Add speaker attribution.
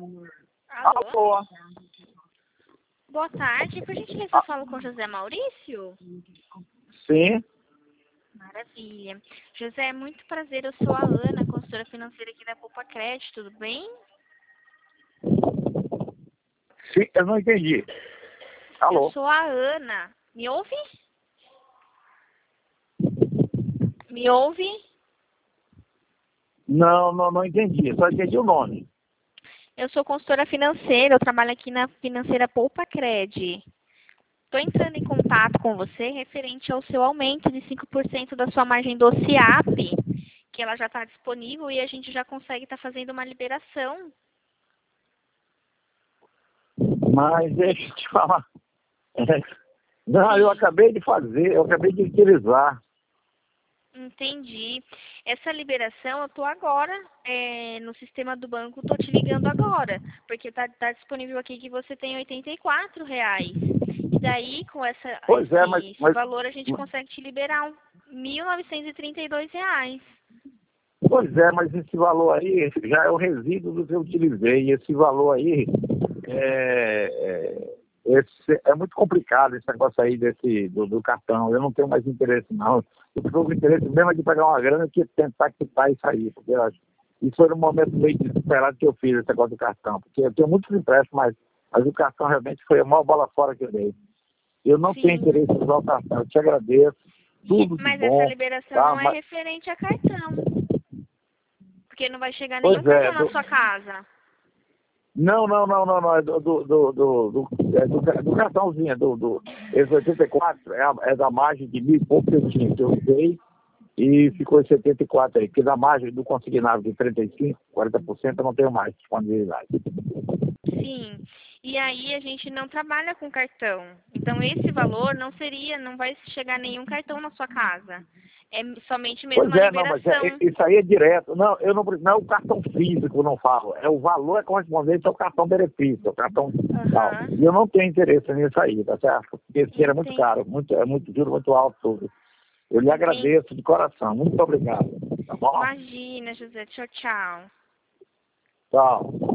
Speaker 1: Alô?
Speaker 2: Alô?
Speaker 1: Boa tarde. Por gentileza, eu falo com José Maurício?
Speaker 2: Sim.
Speaker 1: Maravilha. José, é muito prazer. Eu sou a Ana, consultora financeira aqui da Poupa Crédito, tudo bem?
Speaker 2: Sim, eu não entendi. Alô?
Speaker 1: Eu sou a Ana. Me ouve? Me ouve?
Speaker 2: Não entendi. Só entendi o nome.
Speaker 1: Eu sou consultora financeira, eu trabalho aqui na financeira Poupa Crédito. Estou entrando em contato com você referente ao seu aumento de 5% da sua margem do CIAP, que ela já está disponível e a gente já consegue estar fazendo uma liberação.
Speaker 2: Mas deixa eu te falar. Não,
Speaker 1: Sim.
Speaker 2: eu acabei de fazer, eu acabei de utilizar.
Speaker 1: Entendi. Essa liberação eu estou agora no sistema do banco, estou te ligando agora, porque tá disponível aqui que você tem R$ 84. E daí, com
Speaker 2: Pois é, mas,
Speaker 1: esse
Speaker 2: mas
Speaker 1: valor, a gente consegue te liberar R$ 1.932.
Speaker 2: pois é, mas esse valor aí já é o resíduo do que eu utilizei. Esse valor aí é muito complicado esse negócio aí do cartão. Eu não tenho mais interesse, não. Eu estou com interesse mesmo é de pegar uma grana que tentar quitar isso aí, porque isso foi um momento meio desesperado que eu fiz esse negócio do cartão, porque eu tenho muitos empréstimos, mas o cartão realmente foi a maior bola fora que eu dei. Eu não tenho
Speaker 1: Sim.
Speaker 2: interesse em usar o cartão, eu te agradeço, tudo de
Speaker 1: Mas
Speaker 2: bom,
Speaker 1: essa liberação
Speaker 2: tá?
Speaker 1: não é referente a cartão, porque não vai chegar nenhum
Speaker 2: Pois é,
Speaker 1: cartão na sua casa.
Speaker 2: não, é do cartãozinho, esse 84 é da margem de 1.000 e pouco que eu tinha, que eu usei, e ficou em 74 aí, porque da margem do consignado de 35%, 40% eu não tenho mais disponibilidade.
Speaker 1: Sim. E aí a gente não trabalha com cartão. Então esse valor não vai chegar nenhum cartão na sua casa. É somente mesmo
Speaker 2: Pois
Speaker 1: a
Speaker 2: é, não, mas
Speaker 1: liberação.
Speaker 2: isso aí é direto. Não, não é o cartão físico, eu não falo. O valor é correspondente ao cartão benefício, ao cartão tal.
Speaker 1: Aham.
Speaker 2: E eu não tenho interesse nisso aí, tá certo? Porque esse dinheiro é muito
Speaker 1: Entendi.
Speaker 2: caro, juro muito alto tudo. Eu lhe
Speaker 1: Entendi.
Speaker 2: agradeço de coração. Muito obrigado. Tá bom?
Speaker 1: Imagina, José. Tchau, tchau.
Speaker 2: Tchau.